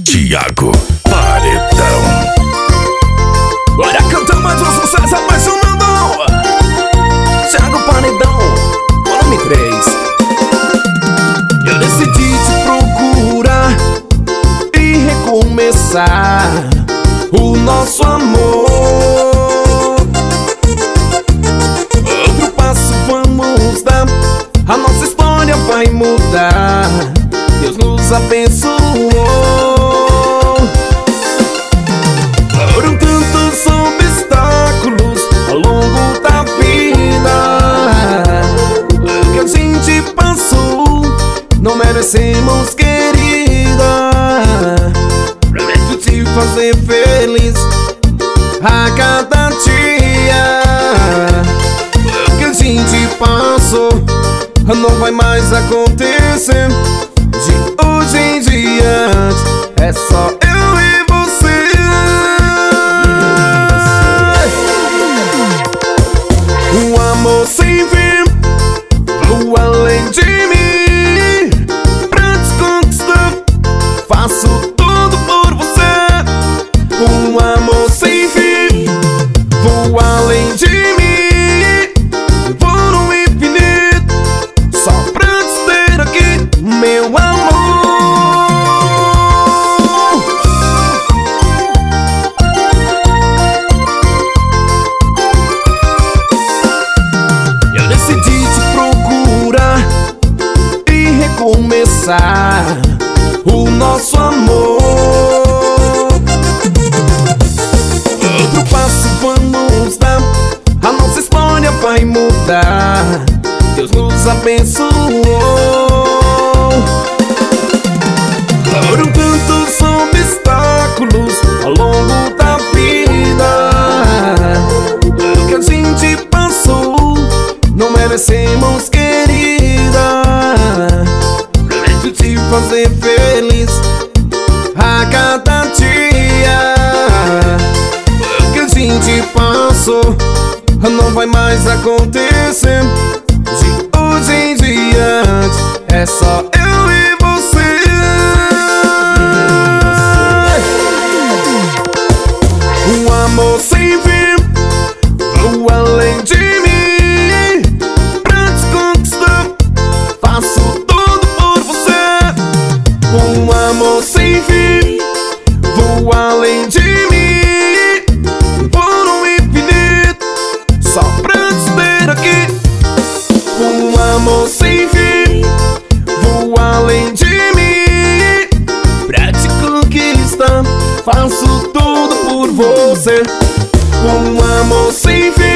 Thiago Paredão. Bora cantar mais um sucesso apaixonado. Thiago Paredão, volume 3. Eu decidi te procurar e recomeçar o nosso amor. Outro passo vamos dar, a nossa história vai mudar. Deus nos abençoou. Foram tantos obstáculos ao longo da vida, o que a gente passou, não merecemos, querida. Prometo te fazer feliz a cada dia. O que a gente passou não vai mais acontecer. De hoje em diante é só eu e você. Um amor sem fim, vou além de mim. Pra te conquistar, faço tudo por você. Um amor sem fim, vou além de mim. Vou no infinito, só pra te ter aqui, meu amor. Eu decidi te procurar e recomeçar o nosso amor. Outro passo vamos dar, a nossa história vai mudar. Deus nos abençoou. Foram tantos obstáculos ao longo da vida, o que a gente passou, não merecemos, querida. Prometo te fazer feliz a cada dia. O que a gente passou não vai mais acontecer. De hoje em diante é só eu e você. Um amor sem fim, vou além de mim. Pra te conquistar, faço tudo por você. Um amor sem fim, vou além de mim. Vou no infinito, só pra te ter aqui. Um amor sem fim, vou além de mim. Pra te conquistar, faço tudo por você. Um amor sem fim,